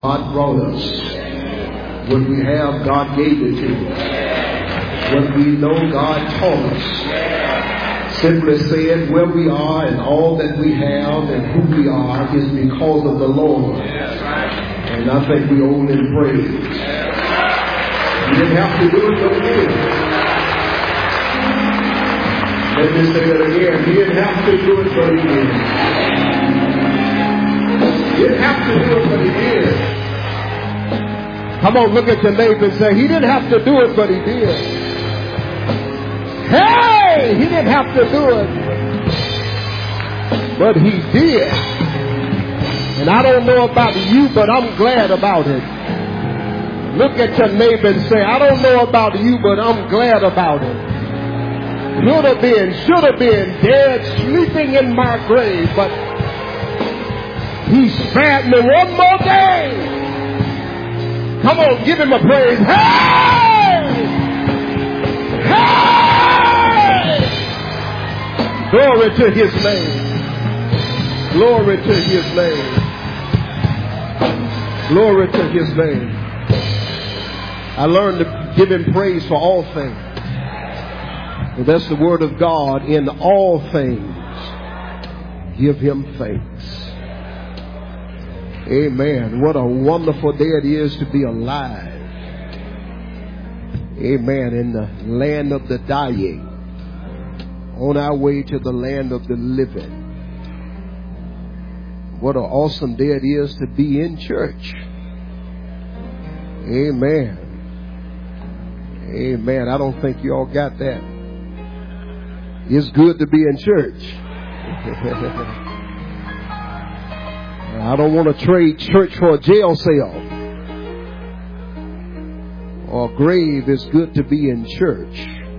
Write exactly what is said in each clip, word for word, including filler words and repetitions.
God brought us. What we have, God gave it to us. What we know, God taught us. Simply said, where we are and all that we have and who we are is because of the Lord. And I think we owe Him praise. He didn't have to do it, but He did. Let me say that again. He didn't have to do it, but He did. He didn't have to do it, but He did. Come on, look at your neighbor and say, He didn't have to do it, but He did. Hey, He didn't have to do it, but He did. And I don't know about you, but I'm glad about it. Look at your neighbor and say, I don't know about you, but I'm glad about it. Could have been, should have been dead, sleeping in my grave, but He spared me one more day. Come on, give Him a praise. Hey! Hey! Glory to His name. Glory to His name. Glory to His name. I learned to give Him praise for all things. And that's the word of God. In all things, give Him thanks. Amen. What a wonderful day it is to be alive. Amen. In the land of the dying. On our way to the land of the living. What an awesome day it is to be in church. Amen. Amen. I don't think you all got that. It's good to be in church. I don't want to trade church for a jail cell or grave. It's good to be in church.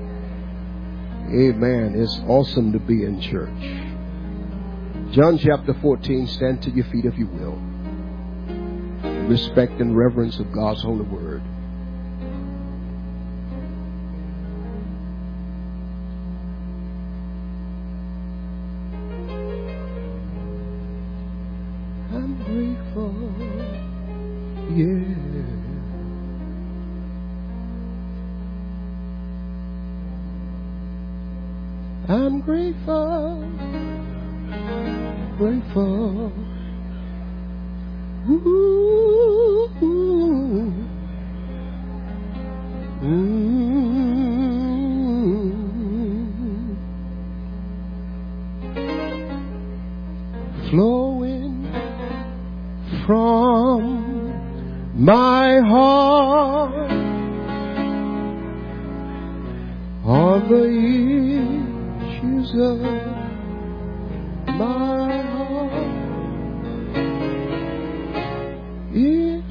Amen. It's awesome to be in church. John chapter fourteen. Stand to your feet if you will. Respect and reverence of God's holy word. Yeah. I'm grateful, grateful. Ooh, ooh. Mm. Flowing from my heart are the issues of my heart. Yes.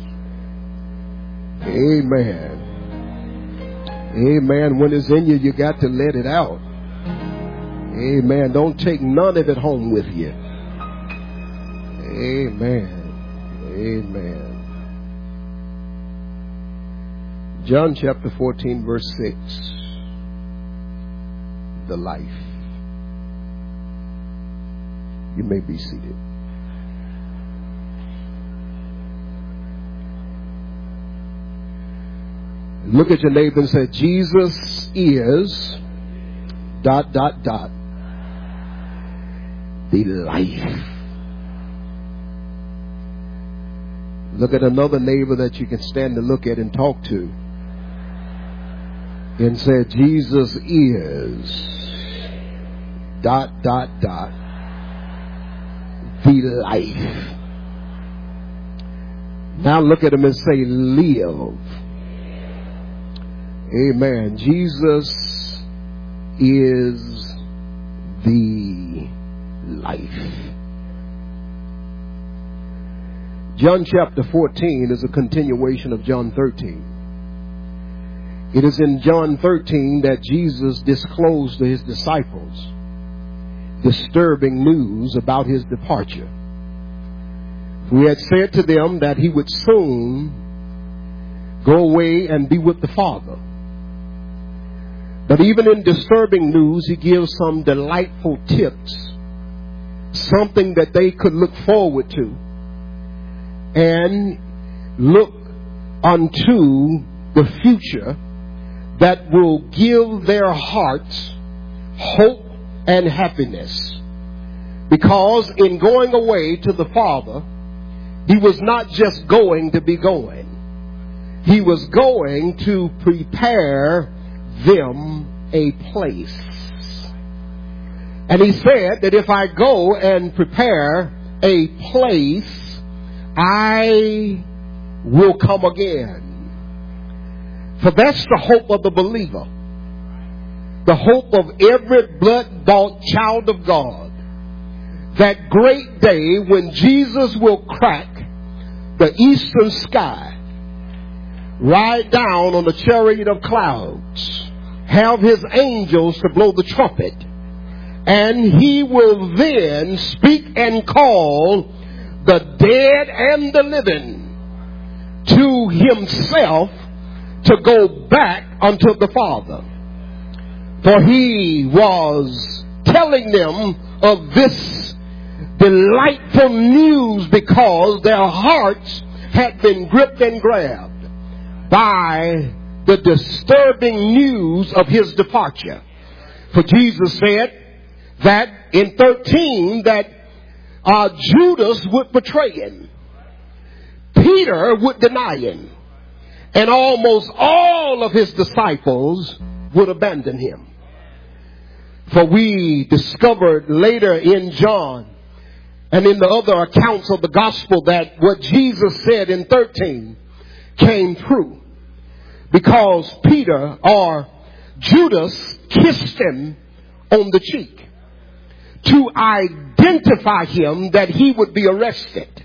Amen. Amen. When it's in you, you got to let it out. Amen. Don't take none of it home with you. Amen. Amen. John chapter fourteen, verse six. The life. You may be seated. Look at your neighbor and say, Jesus is dot, dot, dot. The life. Look at another neighbor that you can stand to look at and talk to. And said, Jesus is dot, dot, dot, the life. Now look at him and say, live. Amen. Jesus is the life. John chapter fourteen is a continuation of John thirteen. It is in John thirteen that Jesus disclosed to His disciples disturbing news about His departure. He had said to them that He would soon go away and be with the Father. But even in disturbing news, He gives some delightful tips, something that they could look forward to. And look unto the future that will give their hearts hope and happiness. Because in going away to the Father, he was not just going to be going. He was going to prepare them a place. And he said that if I go and prepare a place, I will come again. For that's the hope of the believer. The hope of every blood-bought child of God. That great day when Jesus will crack the eastern sky, ride down on the chariot of clouds, have his angels to blow the trumpet, and he will then speak and call the dead and the living to himself to go back unto the Father. For he was telling them of this delightful news because their hearts had been gripped and grabbed by the disturbing news of his departure. For Jesus said that in thirteen that uh, Judas would betray him. Peter would deny him. And almost all of his disciples would abandon him. For we discovered later in John and in the other accounts of the gospel that what Jesus said in thirteen came true. Because Peter or Judas kissed him on the cheek to identify him that he would be arrested.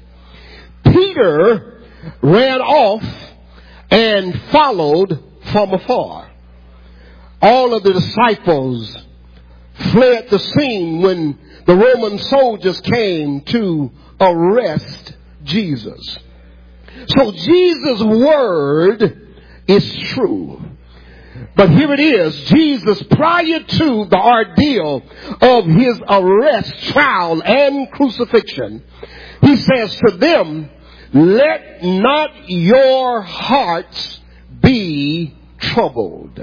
Peter ran off and followed from afar. All of the disciples fled the scene when the Roman soldiers came to arrest Jesus. So Jesus' word is true. But here it is, Jesus, prior to the ordeal of his arrest, trial, and crucifixion, he says to them, let not your hearts be troubled.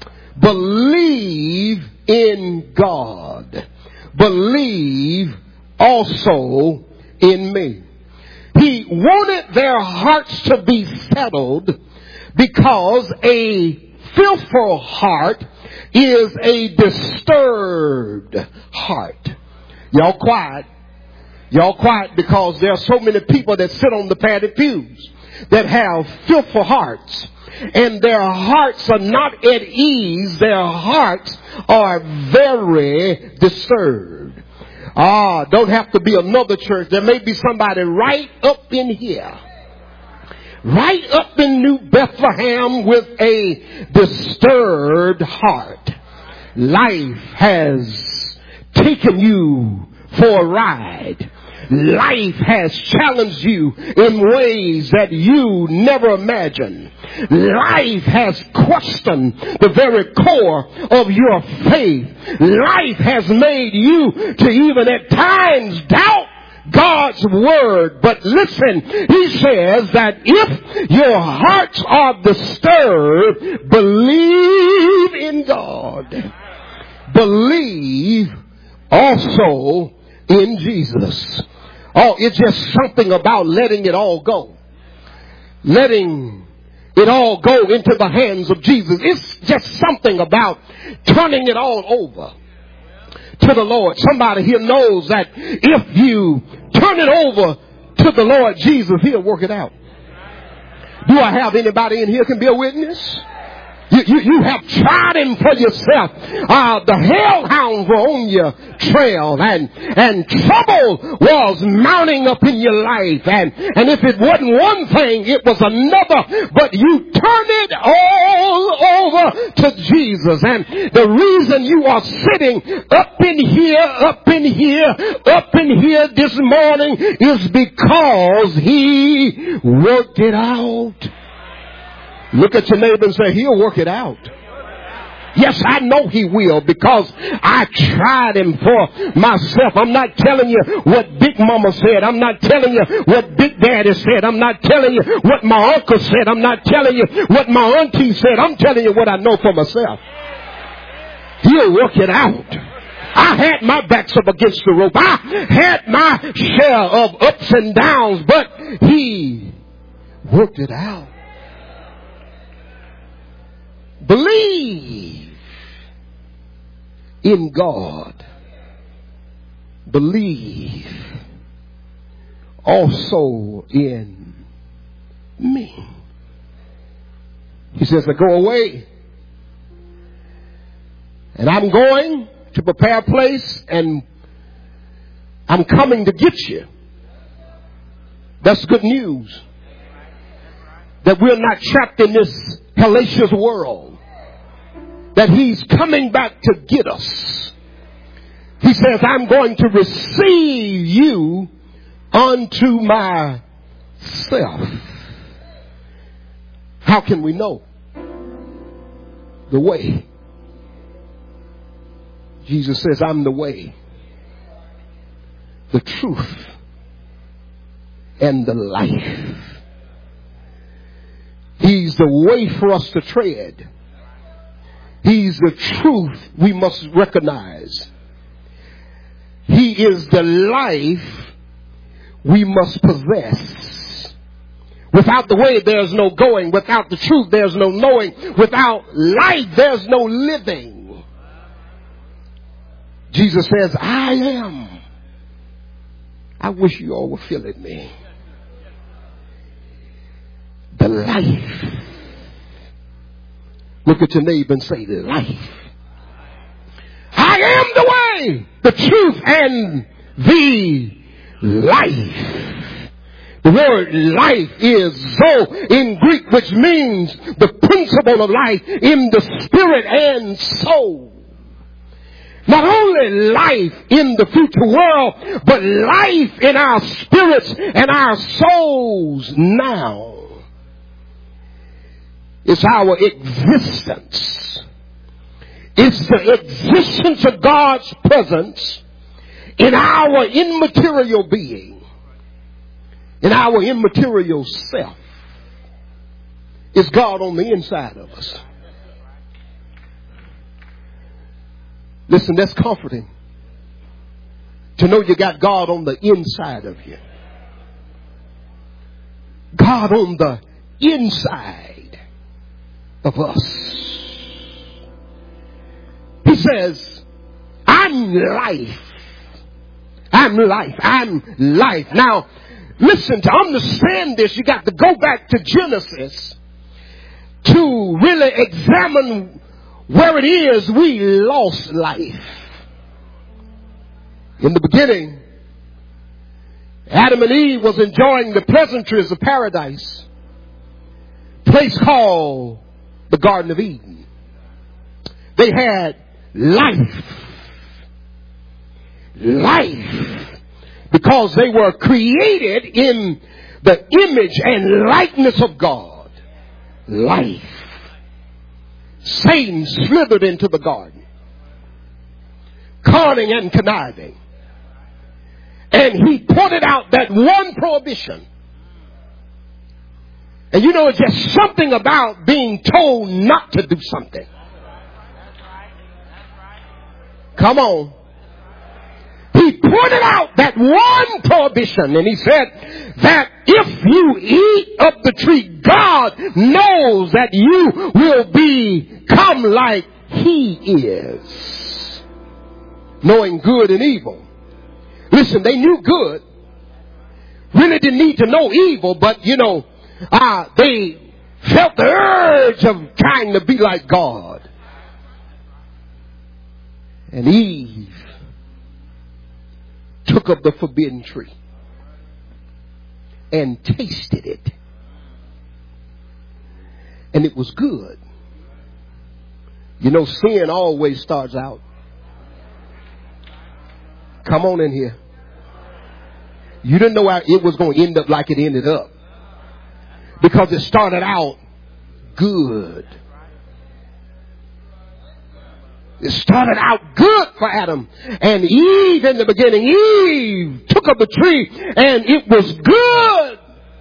Believe in God. Believe also in me. He wanted their hearts to be settled because a fearful heart is a disturbed heart. Y'all quiet. Y'all quiet because there are so many people that sit on the padded pews that have fearful hearts. And their hearts are not at ease. Their hearts are very disturbed. Ah, don't have to be another church. There may be somebody right up in here. Right up in New Bethlehem with a disturbed heart. Life has taken you for a ride. Life has challenged you in ways that you never imagined. Life has questioned the very core of your faith. Life has made you to even at times doubt God's word. But listen, he says that if your hearts are disturbed, believe in God. Believe also in Jesus. Oh, it's just something about letting it all go. Letting it all go into the hands of Jesus. It's just something about turning it all over to the Lord. Somebody here knows that if you turn it over to the Lord Jesus, he'll work it out. Do I have anybody in here can be a witness? You, you, you have tried him for yourself. Uh, the hellhounds were on your trail, and, and trouble was mounting up in your life. And, and if it wasn't one thing, it was another. But you turned it all over to Jesus. And the reason you are sitting up in here, up in here, up in here this morning is because he worked it out. Look at your neighbor and say, he'll work it out. Yes, I know he will because I tried him for myself. I'm not telling you what Big Mama said. I'm not telling you what Big Daddy said. I'm not telling you what my uncle said. I'm not telling you what my auntie said. I'm telling you what I know for myself. He'll work it out. I had my backs up against the rope. I had my share of ups and downs, but he worked it out. Believe in God. Believe also in me. He says, I go away and I'm going to prepare a place and I'm coming to get you. That's good news. That we're not trapped in this hellacious world. That he's coming back to get us. He says, I'm going to receive you unto myself. How can we know? The way. Jesus says, I'm the way, the truth, and the life. He's the way for us to tread. He's the truth we must recognize. He is the life we must possess. Without the way, there's no going. Without the truth, there's no knowing. Without life, there's no living. Jesus says, I am. I wish you all were feeling me. The life. Look at your neighbor and say, life. I am the way, the truth, and the life. The word life is zo in Greek, which means the principle of life in the spirit and soul. Not only life in the future world, but life in our spirits and our souls now. It's our existence. It's the existence of God's presence in our immaterial being, in our immaterial self. It's God on the inside of us. Listen, that's comforting to know you got God on the inside of you. God on the inside of us. He says, I'm life. I'm life. I'm life. Now, listen, to understand this, you got to go back to Genesis to really examine where it is we lost life. In the beginning, Adam and Eve was enjoying the pleasantries of paradise, a place called the Garden of Eden. They had life. Life. Because they were created in the image and likeness of God. Life. Satan slithered into the garden, conning and conniving. And he pointed out that one prohibition. And you know, it's just something about being told not to do something. Come on. He pointed out that one prohibition, and he said that if you eat of the tree, God knows that you will become like he is, knowing good and evil. Listen, they knew good, really didn't need to know evil, but you know, uh, they felt the urge of trying to be like God. And Eve took of the forbidden tree and tasted it. And it was good. You know, sin always starts out. Come on in here. You didn't know how it was going to end up like it ended up. Because it started out good. It started out good for Adam and Eve in the beginning. Eve took of the tree and it was good.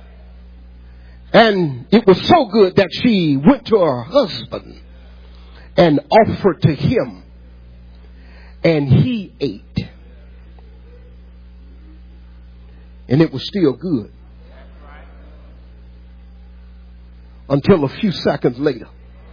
And it was so good that she went to her husband and offered to him. And he ate. And it was still good. Until a few seconds later,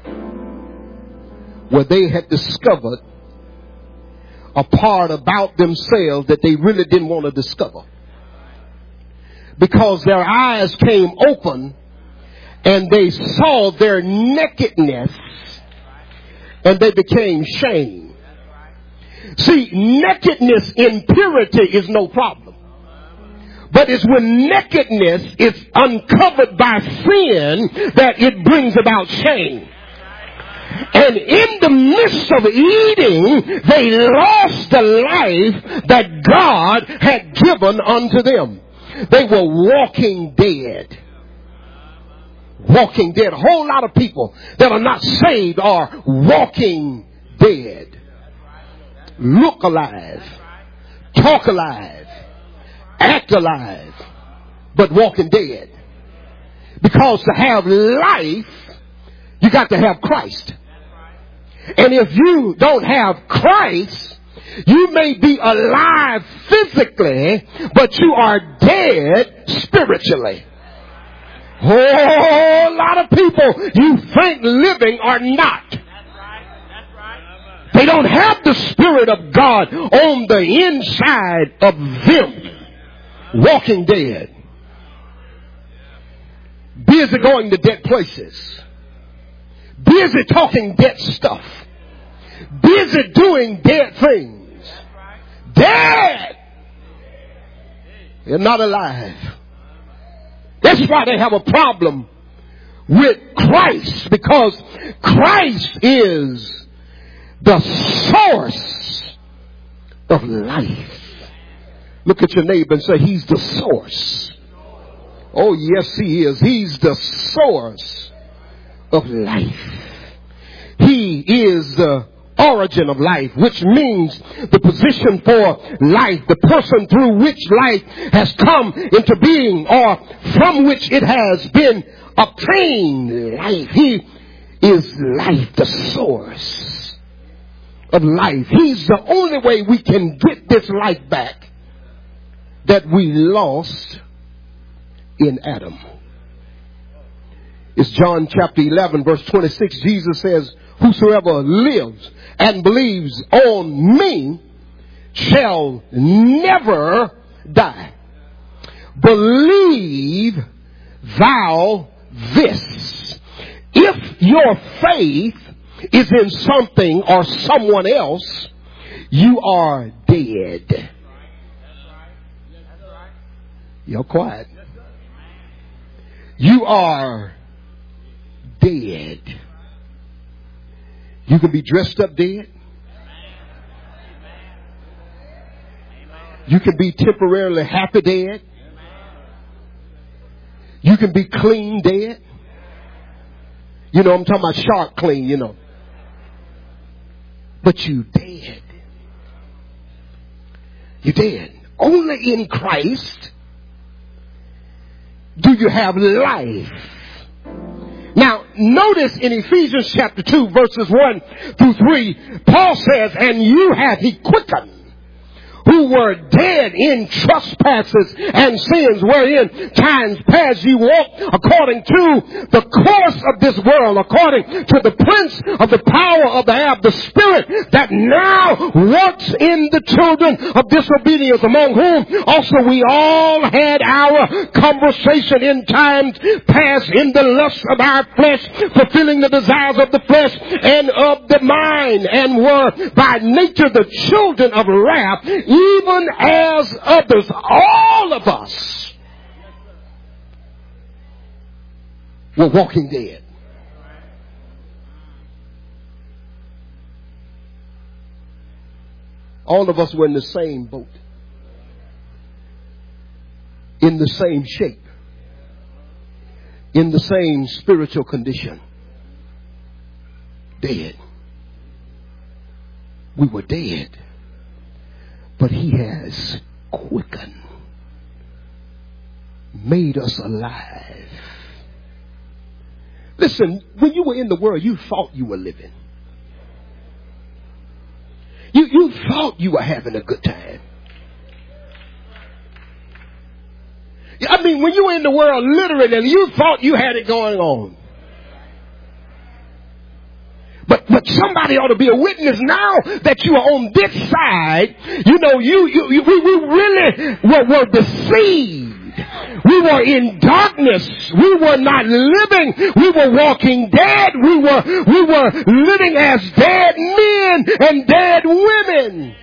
where they had discovered a part about themselves that they really didn't want to discover. Because their eyes came open and they saw their nakedness and they became shamed. See, nakedness in purity is no problem. But it's when nakedness is uncovered by sin that it brings about shame. And in the midst of eating, they lost the life that God had given unto them. They were walking dead. Walking dead. A whole lot of people that are not saved are walking dead. Look alive. Talk alive. Act alive. But walking dead. Because to have life, you got to have Christ. And if you don't have Christ, you may be alive physically, but you are dead spiritually. A whole lot of people you think living are not. They don't have the Spirit of God on the inside of them. Walking dead. Busy going to dead places. Busy talking dead stuff. Busy doing dead things. Dead. They're not alive. That's why they have a problem with Christ. Because Christ is the source of life. Look at your neighbor and say, he's the source. Oh, yes, he is. He's the source of life. He is the origin of life, which means the position for life, the person through which life has come into being or from which it has been obtained. Life. He is life, the source of life. He's the only way we can get this life back that we lost in Adam. It's John chapter eleven verse twenty-six. Jesus says, whosoever lives and believes on me shall never die. Believe thou this. If your faith is in something or someone else, you are dead. You're quiet. You are dead. You can be dressed up dead. You can be temporarily happy dead. You can be clean dead. You know, I'm talking about sharp clean, you know. But you dead. You dead. Only in Christ do you have life. Now, notice in Ephesians chapter two, verses one through three, Paul says, and you have he quickened, who were dead in trespasses and sins, wherein times past you walked according to the course of this world, according to the prince of the power of the air, the spirit that now works in the children of disobedience, among whom also we all had our conversation in times past in the lust of our flesh, fulfilling the desires of the flesh and of the mind, and were by nature the children of wrath, even as others. All of us were walking dead. All of us were in the same boat, in the same shape, in the same spiritual condition. Dead. We were dead, but he has quickened, made us alive. Listen, when you were in the world, you thought you were living. You, you thought you were having a good time. I mean, when you were in the world, literally, you thought you had it going on. But but somebody ought to be a witness now that you are on this side. You know, you, you, you we, we really were, were deceived. We were in darkness. We were not living. We were walking dead. We were we were living as dead men and dead women.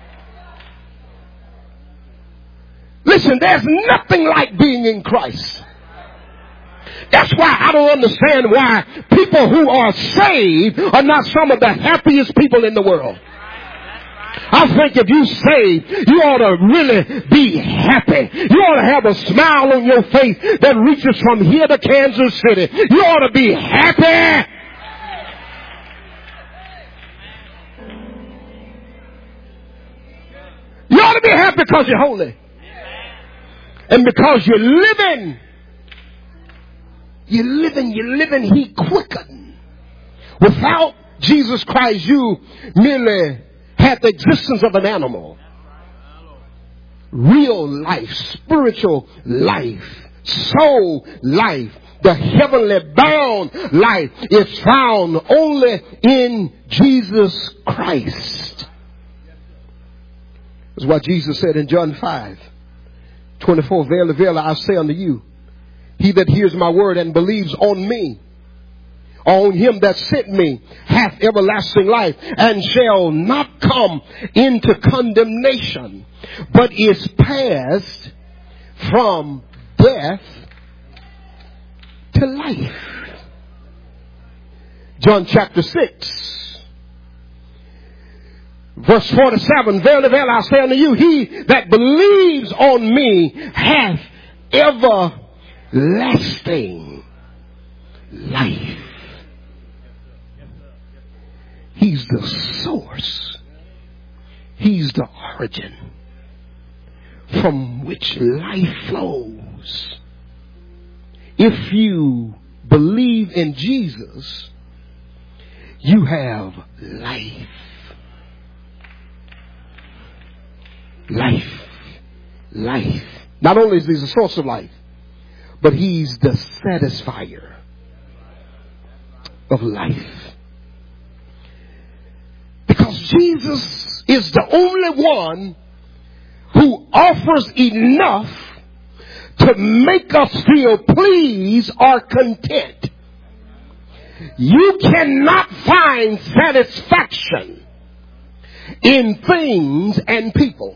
Listen, there's nothing like being in Christ. That's why I don't understand why people who are saved are not some of the happiest people in the world. I think if you saved, you ought to really be happy. You ought to have a smile on your face that reaches from here to Kansas City. You ought to be happy. You ought to be happy because you're holy. And because you're living. You're living, you're living, he quickened. Without Jesus Christ, you merely had the existence of an animal. Real life, spiritual life, soul life, the heavenly bound life is found only in Jesus Christ. That's what Jesus said in John five twenty-four, verily, verily, I say unto you, he that hears my word and believes on me, on him that sent me, hath everlasting life, and shall not come into condemnation, but is passed from death to life. John chapter six, verse forty-seven, verily, verily, I say unto you, he that believes on me hath everlasting lasting life. He's the source. He's the origin from which life flows. If you believe in Jesus, you have life. Life. Life. Not only is he the source of life, but he's the satisfier of life. Because Jesus is the only one who offers enough to make us feel pleased or content. You cannot find satisfaction in things and people.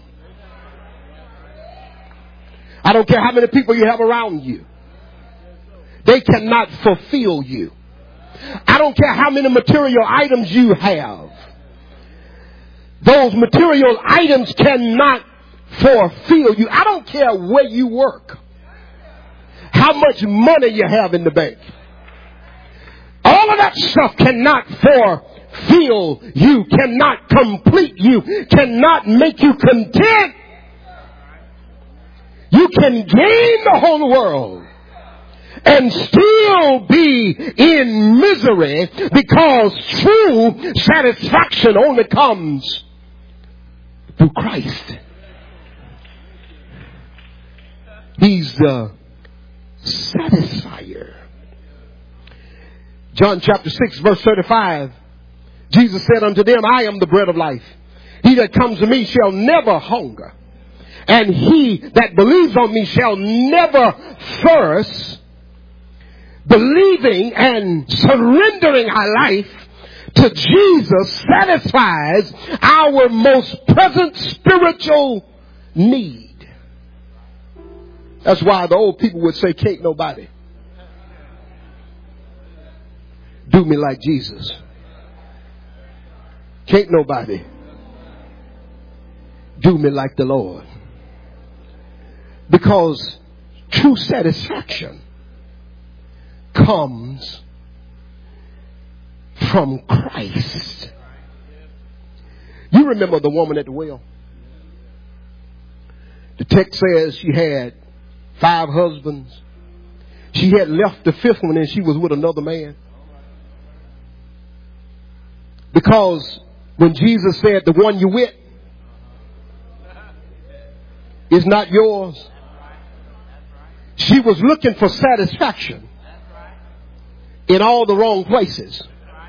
I don't care how many people you have around you. They cannot fulfill you. I don't care how many material items you have. Those material items cannot fulfill you. I don't care where you work, how much money you have in the bank. All of that stuff cannot fulfill you, cannot complete you, cannot make you content. You can gain the whole world and still be in misery, because true satisfaction only comes through Christ. He's the satisfier. John chapter six, verse thirty-five. Jesus said unto them, I am the bread of life. He that comes to me shall never hunger, and he that believes on me shall never thirst. Believing and surrendering our life to Jesus satisfies our most present spiritual need. That's why the old people would say, can't nobody do me like Jesus. Can't nobody do me like the Lord. Because true satisfaction comes from Christ. You remember the woman at the well? The text says she had five husbands. She had left the fifth one and she was with another man. Because when Jesus said the one you with is not yours, she was looking for satisfaction in all the wrong places.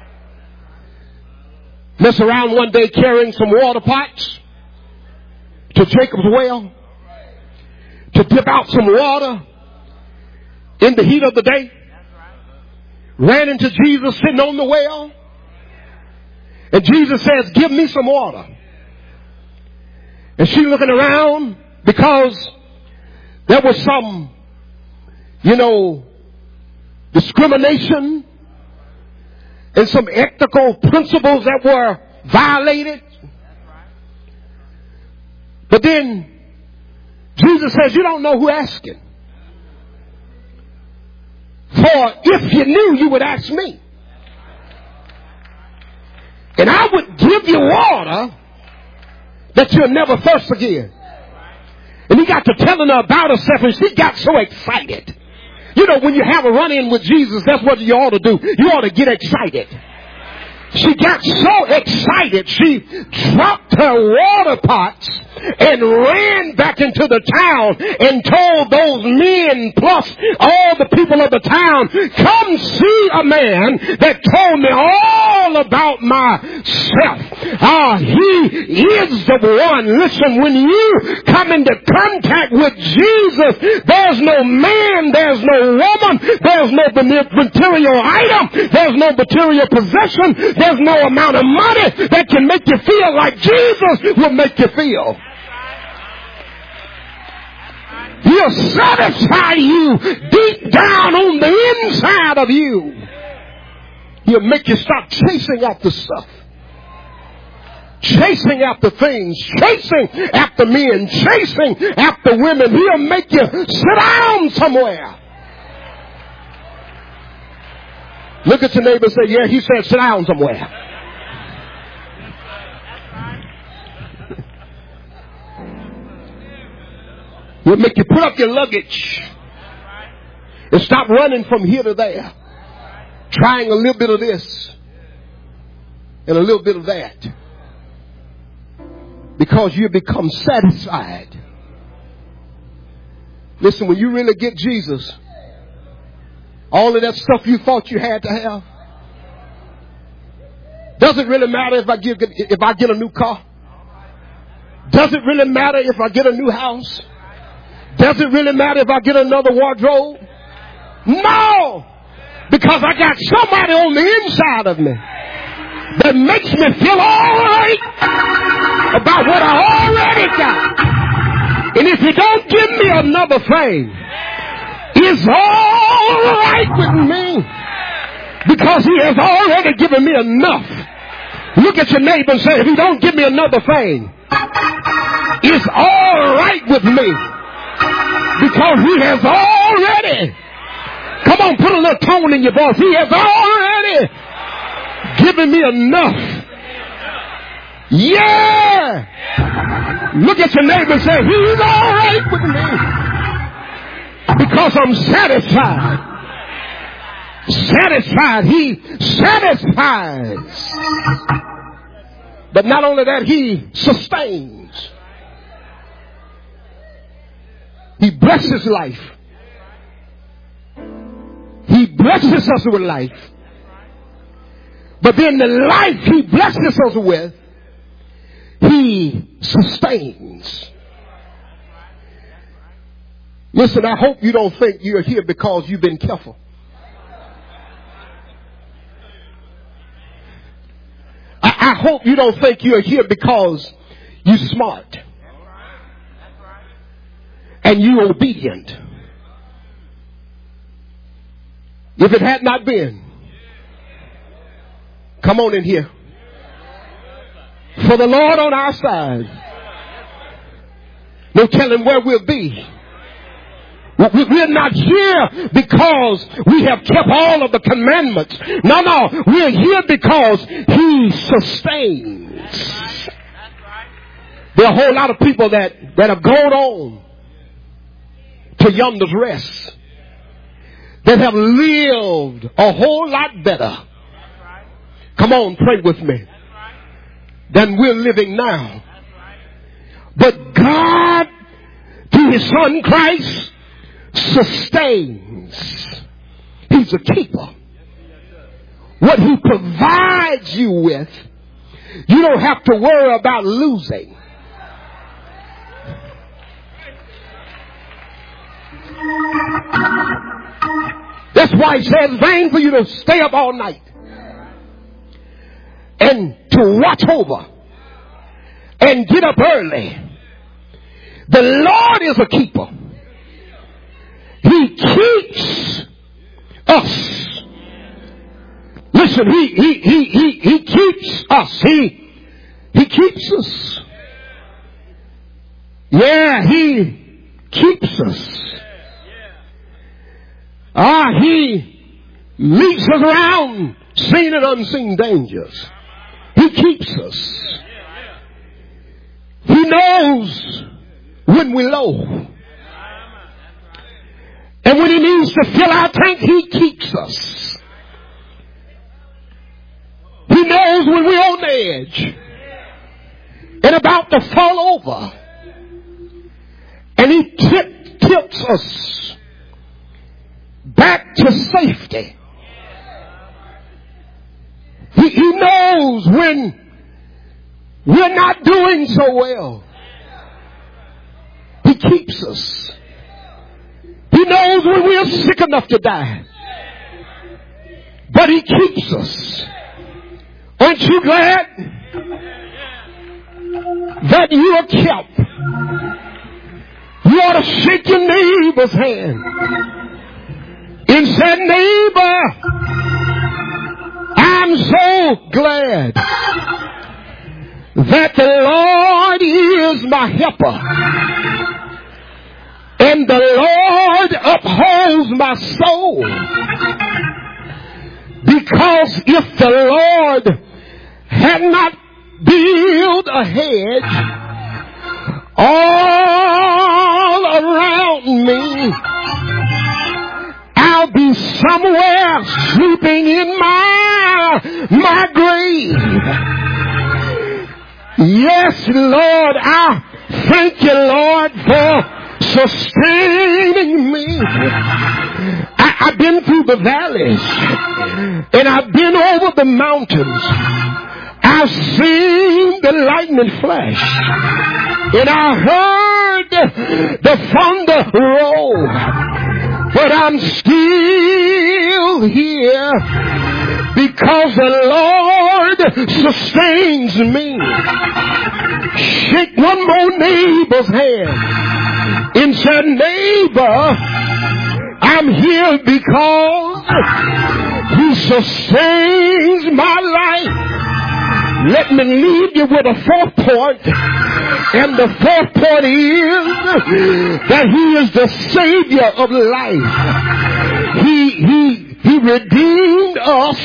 Mess around one day carrying some water pots to Jacob's well to dip out some water in the heat of the day. Ran into Jesus sitting on the well. And Jesus says, give me some water. And she looking around because there was some, you know, discrimination and some ethical principles that were violated. But then Jesus says, you don't know who asking. For if you knew, you would ask me. And I would give you water that you'll never thirst again. And he got to telling her about herself and she got so excited. You know, when you have a run-in with Jesus, that's what you ought to do. You ought to get excited. She got so excited, she dropped her water pots and ran back into the town and told those men plus all the people of the town, come see a man that told me all about myself. Ah, he is the one. Listen, when you come into contact with Jesus, there's no man, there's no woman, there's no material item, there's no material possession, there's no amount of money that can make you feel like Jesus will make you feel. He'll satisfy you deep down on the inside of you. He'll make you stop chasing after stuff. Chasing after things. Chasing after men. Chasing after women. He'll make you sit down somewhere. Look at your neighbor and say, yeah, he said sit down somewhere. He'll make you put up your luggage and stop running from here to there, trying a little bit of this and a little bit of that, because you become satisfied. Listen, when you really get Jesus, all of that stuff you thought you had to have, doesn't really matter if I get if I get a new car. Doesn't really matter if I get a new house. Does it really matter if I get another wardrobe? No! Because I got somebody on the inside of me that makes me feel all right about what I already got. And if you don't give me another thing, it's all right with me. Because he has already given me enough. Look at your neighbor and say, if you don't give me another thing, it's all right with me. Because he has already, come on, put a little tone in your voice. He has already given me enough. Yeah. Look at your neighbor and say, he's all right with me. Because I'm satisfied. Satisfied. He satisfies. But not only that, he sustains. He blesses life. He blesses us with life. But then the life he blesses us with, he sustains. Listen, I hope you don't think you're here because you've been careful. I, I hope you don't think you're here because you're smart. And you obedient. If it had not been, come on in here. For the Lord on our side, no telling where we'll be. We're not here because we have kept all of the commandments. No, no. We're here because he sustains. There are a whole lot of people that, that have gone on to yonder's rest, that have lived a whole lot better. Come on, pray with me. Than we're living now. But God, through His Son Christ, sustains. He's a keeper. What He provides you with, you don't have to worry about losing. That's why He says, vain for you to stay up all night and to watch over and get up early. The Lord is a keeper. He keeps us. Listen, he he he he he keeps us. He he keeps us. Yeah, He keeps us. Ah, He leads us around seen and unseen dangers. He keeps us. He knows when we're low. And when He needs to fill our tank, He keeps us. He knows when we're on the edge and about to fall over. And He tip, tips us back to safety. He, he knows when we're not doing so well. He keeps us. He knows when we're sick enough to die. But He keeps us. Aren't you glad that you are kept? You ought to shake your neighbor's hand and say, neighbor, I'm so glad that the Lord is my helper. And the Lord upholds my soul. Because if the Lord had not built a hedge all around me, I'll be somewhere sleeping in my, my grave. Yes, Lord, I thank you, Lord, for sustaining me. I, I've been through the valleys and I've been over the mountains. I've seen the lightning flash and I heard the thunder roll, but I'm still here because the Lord sustains me. Shake one more neighbor's hand and say, neighbor, I'm here because He sustains my life. Let me leave you with a fourth point. And the fourth point is that He is the Savior of life. He, He, He redeemed us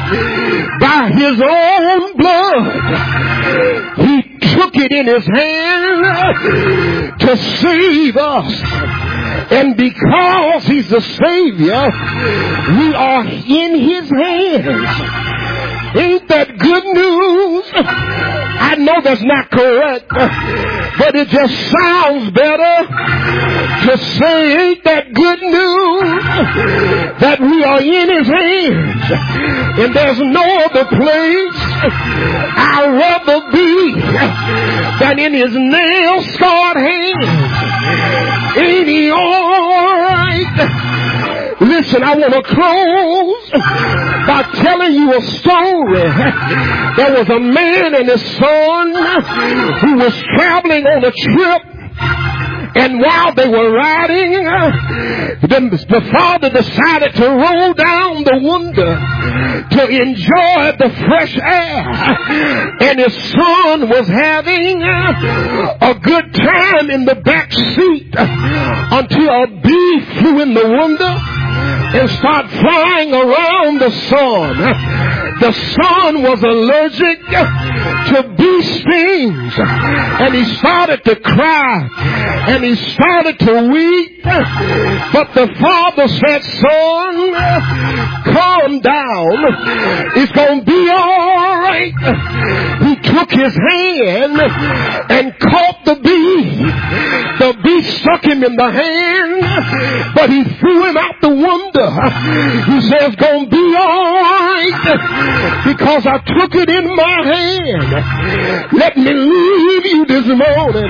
by His own blood. He took it in His hand to save us. And because He's the Savior, we are in His hands. Ain't that good news? I know that's not correct, but it just sounds better to say, ain't that good news? That we are in His hands. And there's no other place I'd rather be than in His nail-scarred hands. Ain't He all right? Listen, I want to close by telling you a story. There was a man and his son who was traveling on a trip. And while they were riding, the, the father decided to roll down the window to enjoy the fresh air. And his son was having a good time in the back seat until a bee flew in the window and started flying around the son. The son was allergic to bee stings, and he started to cry, and he started to weep. But the father said, son, calm down. It's going to be all right. He took his hand and caught the bee. The bee stuck him in the hand, but he threw him out the window. He says, it's going to be all right because I took it in my hand. Let me leave you this morning.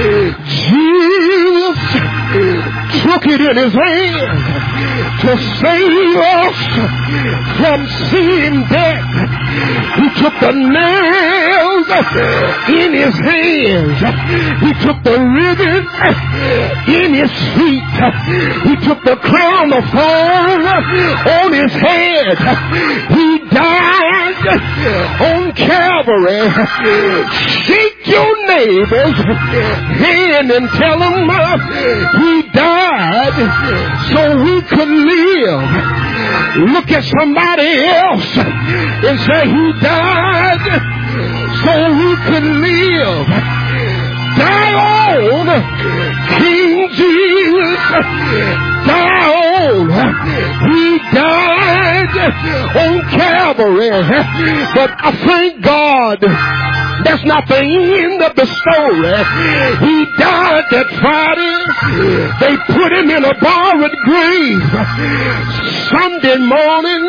Jesus took it in his hand to save us from sin and death. He took the nails in his hands. He took the ribbon in his feet. He took the crown of thorns on his head. He died on Calvary. Shake your neighbor's hand and tell him he died so we could live. Look at somebody else and say he died so we could live. Die on, King Jesus. Die on. He died on Calvary. But I thank God that's not the end of the story. He died that Friday. They put him in a borrowed grave. Sunday morning,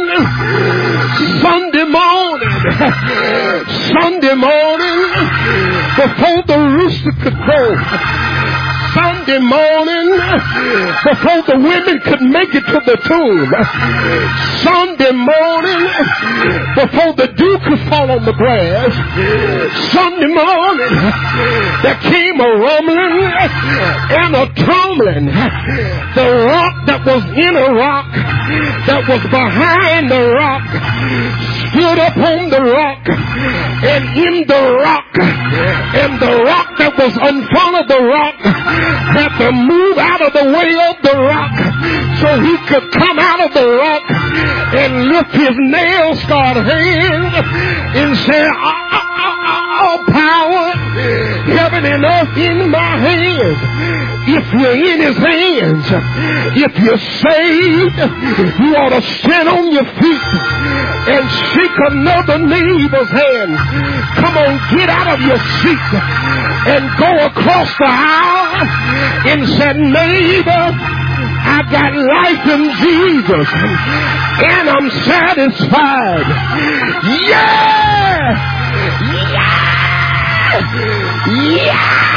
Sunday morning, Sunday morning, before the rooster could crow. Sunday morning, before the women could make it to the tomb. Sunday morning, before the dew could fall on the grass. Sunday morning, there came a rumbling and a tumbling. The rock that was in a rock, that was behind the rock, stood up on the rock, and in the rock, and the rock that was in front of the rock had to move out of the way of the rock so he could come out of the rock and lift his nail-scarred hand and say, all power, heaven and earth in my hands. If you're in his hands, if you're saved, you ought to stand on your feet and shake another neighbor's hand. Come on, get out of your seat and go across the aisle and say, neighbor, I got life in Jesus and I'm satisfied. Yeah! Yeah! Yeah!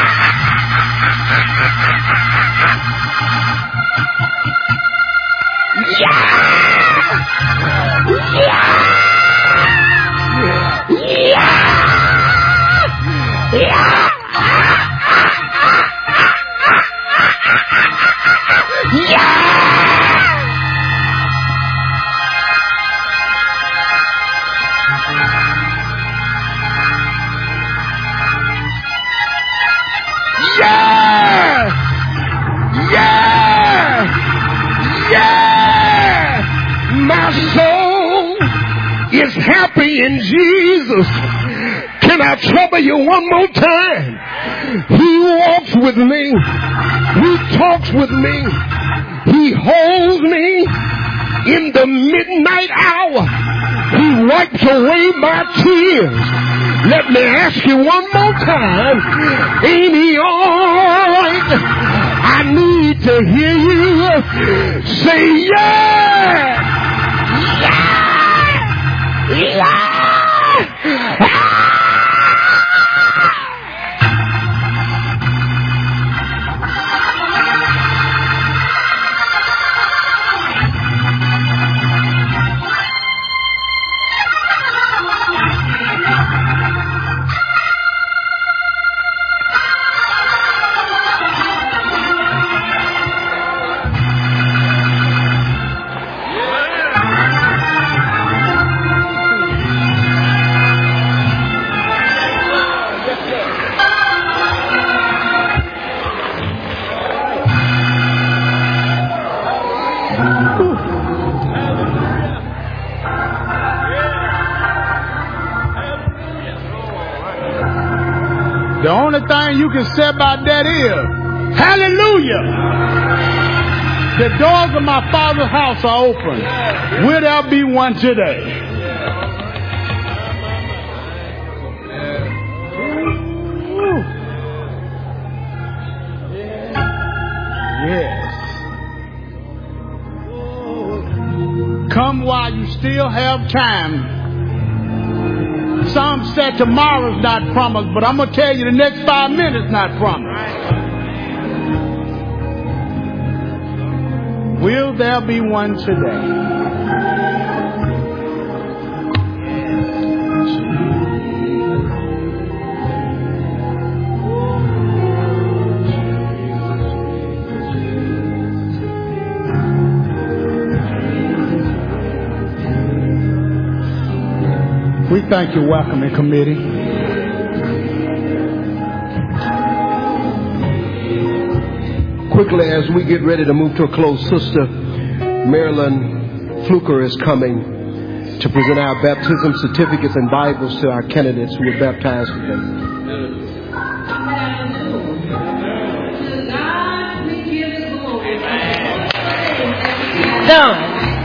Is happy in Jesus. Can I trouble you one more time? He walks with me. He talks with me. He holds me in the midnight hour. He wipes away my tears. Let me ask you one more time. Ain't he all right? I need to hear you say yeah. Yeah. Yeah! The only thing you can say about that is, hallelujah. The doors of my Father's house are open. Will there be one today? Yes. Come while you still have time. Some said tomorrow's not promised, but I'm going to tell you the next five minutes not promised. Will there be one today? We thank you, welcoming committee. Quickly, as we get ready to move to a close, Sister Marilyn Fluker is coming to present our baptism certificates and Bibles to our candidates who were baptized today. Done.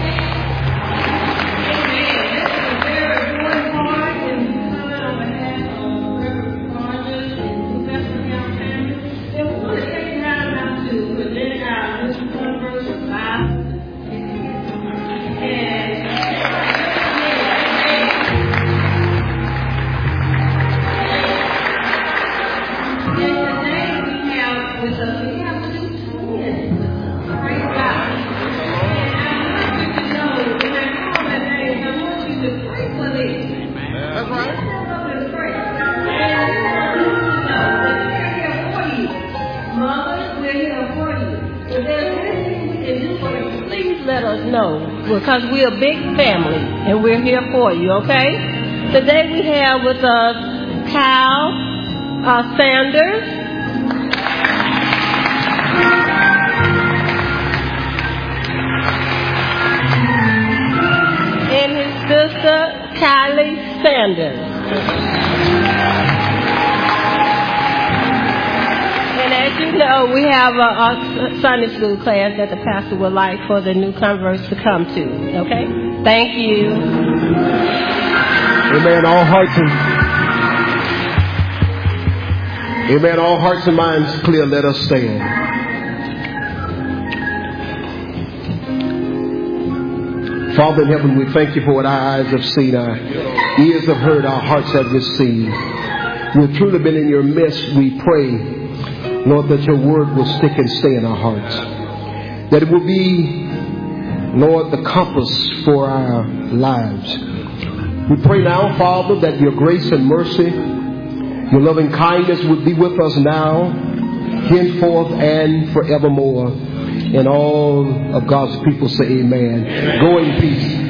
Because we're a big family and we're here for you, okay? Today we have with us Kyle uh, Sanders, and his sister Kylie Sanders. And as you know, we have a, a Sunday school class that the pastor would like for the new converts to come to. Okay? Thank you. Amen. All hearts and Amen. All hearts and minds clear. Let us stand. Father in heaven, we thank you for what our eyes have seen, our ears have heard, our hearts have received. We've truly been in your midst. We pray, Lord, that your word will stick and stay in our hearts. That it will be, Lord, the compass for our lives. We pray now, Father, that your grace and mercy, your loving kindness would be with us now, henceforth and forevermore. And all of God's people say amen. Amen. Go in peace.